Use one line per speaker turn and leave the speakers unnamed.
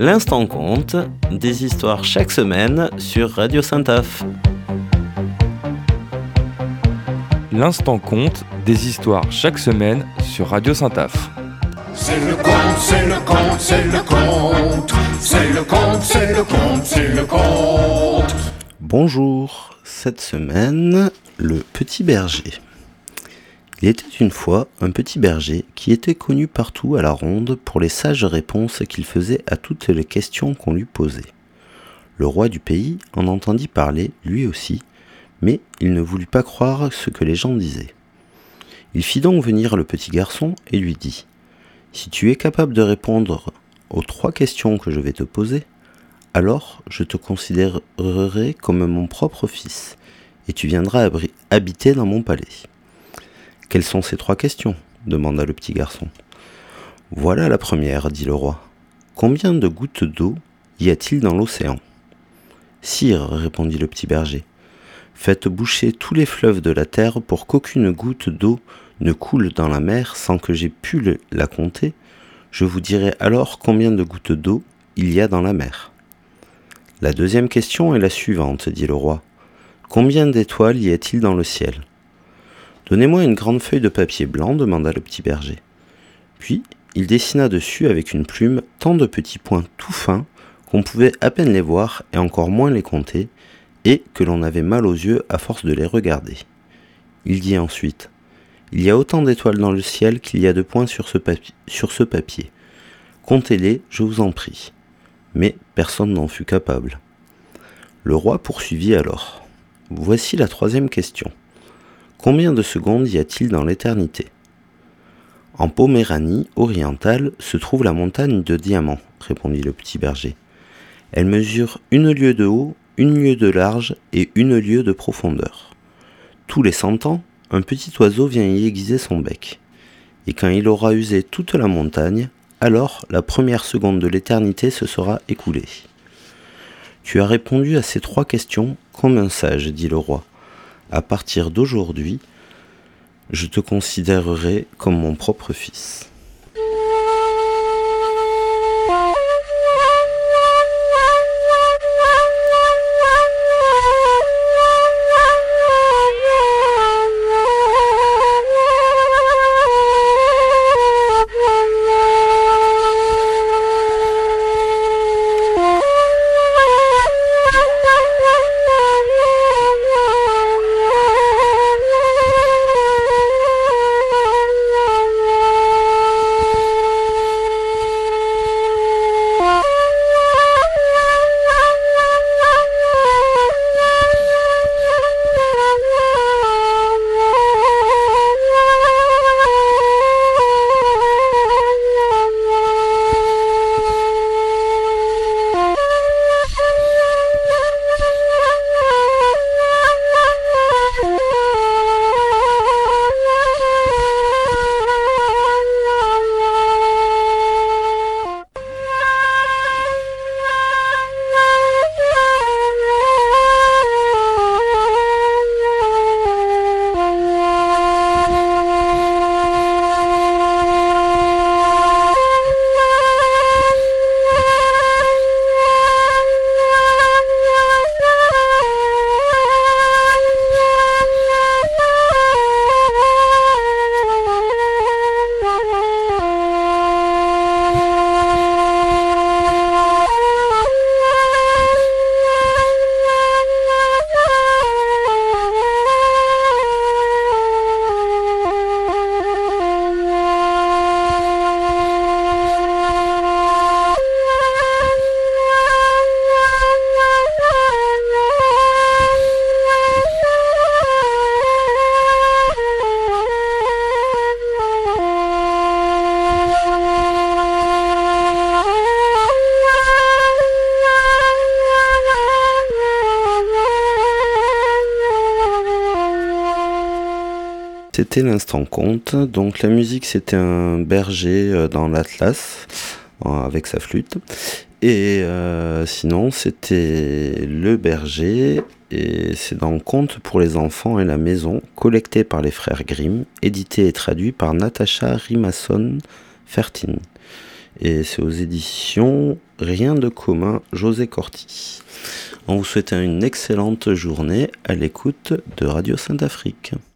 L'instant compte, des histoires chaque semaine sur Radio Saint-Af.
L'instant compte, des histoires chaque semaine sur Radio Saint-Af.
C'est le conte, c'est le conte, c'est le conte. C'est le conte, c'est le conte, c'est le conte.
Bonjour, cette semaine, le petit berger. Il était une fois un petit berger qui était connu partout à la ronde pour les sages réponses qu'il faisait à toutes les questions qu'on lui posait. Le roi du pays en entendit parler, lui aussi, mais il ne voulut pas croire ce que les gens disaient. Il fit donc venir le petit garçon et lui dit : « Si tu es capable de répondre aux 3 questions que je vais te poser, alors je te considérerai comme mon propre fils, et tu viendras habiter dans mon palais. » « Quelles sont ces 3 questions ? Demanda le petit garçon. « Voilà la première, dit le roi. Combien de gouttes d'eau y a-t-il dans l'océan ? » Sire, répondit le petit berger, faites boucher tous les fleuves de la terre pour qu'aucune goutte d'eau ne coule dans la mer sans que j'aie pu la compter. Je vous dirai alors combien de gouttes d'eau il y a dans la mer. La deuxième question est la suivante, dit le roi. Combien d'étoiles y a-t-il dans le ciel ? Donnez-moi une grande feuille de papier blanc, demanda le petit berger. Puis, il dessina dessus avec une plume tant de petits points tout fins qu'on pouvait à peine les voir et encore moins les compter, et que l'on avait mal aux yeux à force de les regarder. Il dit ensuite : « Il y a autant d'étoiles dans le ciel qu'il y a de points sur ce papier. Comptez-les, je vous en prie. » Mais personne n'en fut capable. Le roi poursuivit alors : « Voici la 3e question. Combien de secondes y a-t-il dans l'éternité ? » « En Poméranie orientale se trouve la montagne de diamants, répondit le petit berger. Elle mesure 1 lieue de haut, 1 lieue de large et 1 lieue de profondeur. Tous les 100 ans, un petit oiseau vient y aiguiser son bec. Et quand il aura usé toute la montagne, alors la première seconde de l'éternité se sera écoulée. Tu as répondu à ces 3 questions comme un sage, dit le roi. À partir d'aujourd'hui, je te considérerai comme mon propre fils. C'était l'instant conte. Donc la musique, c'était un berger dans l'Atlas avec sa flûte. Et sinon, c'était Le Berger, et c'est dans Contes pour les enfants et la maison, collecté par les frères Grimm, édité et traduit par Natacha Rimasson-Fertin. et c'est aux éditions Rien de commun, José Corti. On vous souhaite une excellente journée à l'écoute de Radio Sainte-Afrique.